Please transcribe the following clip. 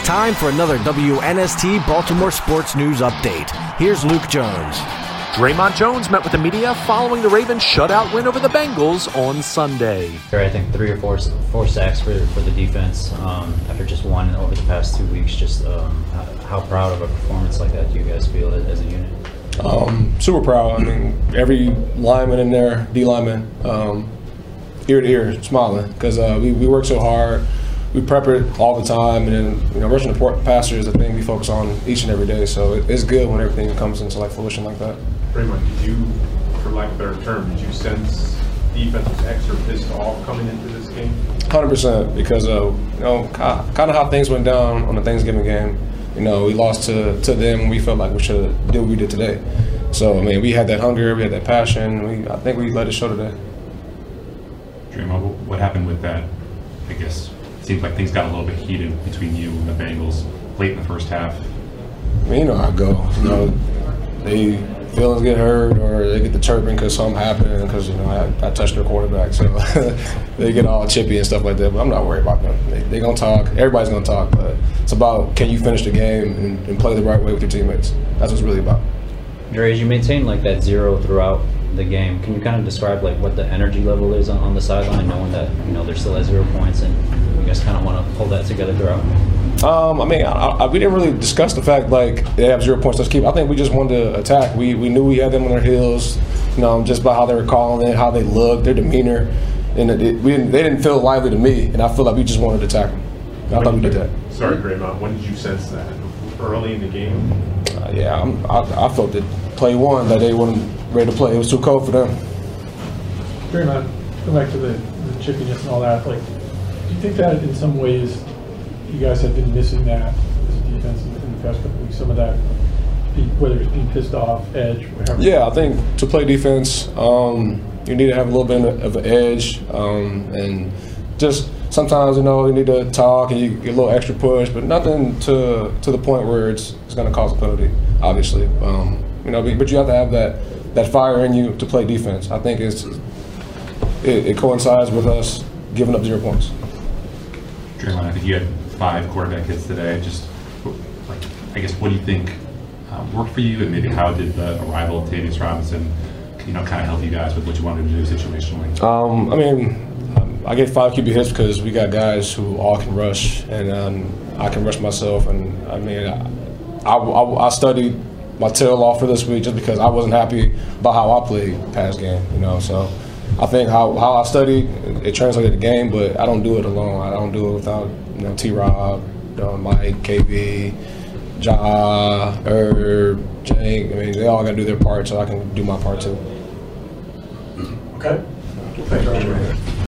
time for another WNST Baltimore Sports News Update. Here's Luke Jones. Draymond Jones met with the media following the Ravens' shutout win over the Bengals on Sunday. I think 3 or 4 sacks for the defense after just one over the past 2 weeks. Just how proud of a performance like that do you guys feel as a unit? Super proud. I mean, every lineman in there, D lineman, ear to ear, smiling because we work so hard. We prep it all the time, and then rushing the passer is the thing we focus on each and every day. So it's good when everything comes into fruition like that. Draymond, did you, for lack of a better term, did you sense defense was extra pissed off coming into this game? 100%, because kind of how things went down on the Thanksgiving game. We lost to them. We felt like we should have did what we did today. So I mean, we had that hunger, we had that passion. I think we let it show today. Draymond, what happened with that? I guess it seems like things got a little bit heated between you and the Bengals late in the first half. I mean, you know how it goes. They feelings get hurt or they get the chirping because something happened because I touched their quarterback, so they get all chippy and stuff like that. But I'm not worried about them. They're gonna talk. Everybody's gonna talk, but it's about can you finish the game and play the right way with your teammates. That's what it's really about. Dre, as you maintain that 0 throughout the game, can you kind of describe what the energy level is on the sideline, knowing that they're still at 0 points and you guys kind of want to pull that together throughout? I mean, we didn't really discuss the fact they have 0 points. Let's keep. I think we just wanted to attack. We knew we had them on their heels. Just by how they were calling it, how they looked, their demeanor, and they didn't feel lively to me. And I feel like we just wanted to attack them. I thought we did that. Sorry, Draymond. When did you sense that? Early in the game? I felt that play one that they weren't ready to play. It was too cold for them. Draymond, go back to the chippiness and all that. Do you think that in some ways you guys have been missing that as a defense in the past couple of weeks? Some of that, whether it's being pissed off, edge, whatever. Yeah, I think to play defense, you need to have a little bit of an edge, and just sometimes you need to talk and you get a little extra push, but nothing to the point where it's going to cause a penalty, obviously. But you have to have that fire in you to play defense. I think it coincides with us giving up 0 points. Draymond, I think you had 5 quarterback hits today. Just I guess, what do you think worked for you, and maybe how did the arrival of Tavius Robinson, kind of help you guys with what you wanted to do situationally? I get 5 QB hits because we got guys who all can rush, and I can rush myself. And I studied my tail off for this week just because I wasn't happy about how I played past game. So I think how I studied it translated the game, but I don't do it alone. I don't do it without T-Rob, Mike, KB, Ja, Herb, Jank. They all got to do their part so I can do my part too. Okay. Thanks,